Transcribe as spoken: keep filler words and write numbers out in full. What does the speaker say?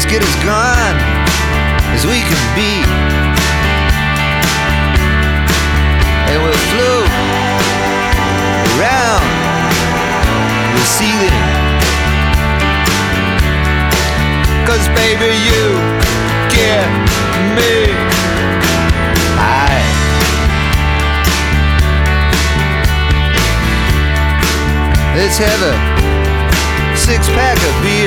get as gone as we can be, and we'll float around the ceiling. 'Cause baby, you get me high. Let's have a six pack of beer.